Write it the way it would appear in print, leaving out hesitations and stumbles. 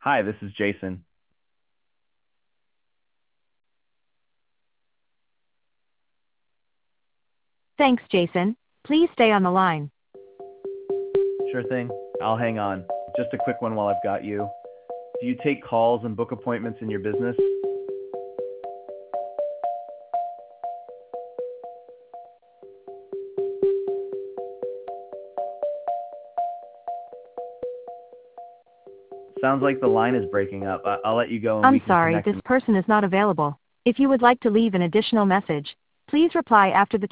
Hi, this is Jason. Thanks, Jason. Please stay on the line. Sure thing. I'll hang on. Just a quick one while I've got you. Do you take calls and book appointments in your business? Sounds like the line is breaking up. I'll let you go and we I'm can sorry, connect this in. person is not available. If you would like to leave an additional message, please reply after the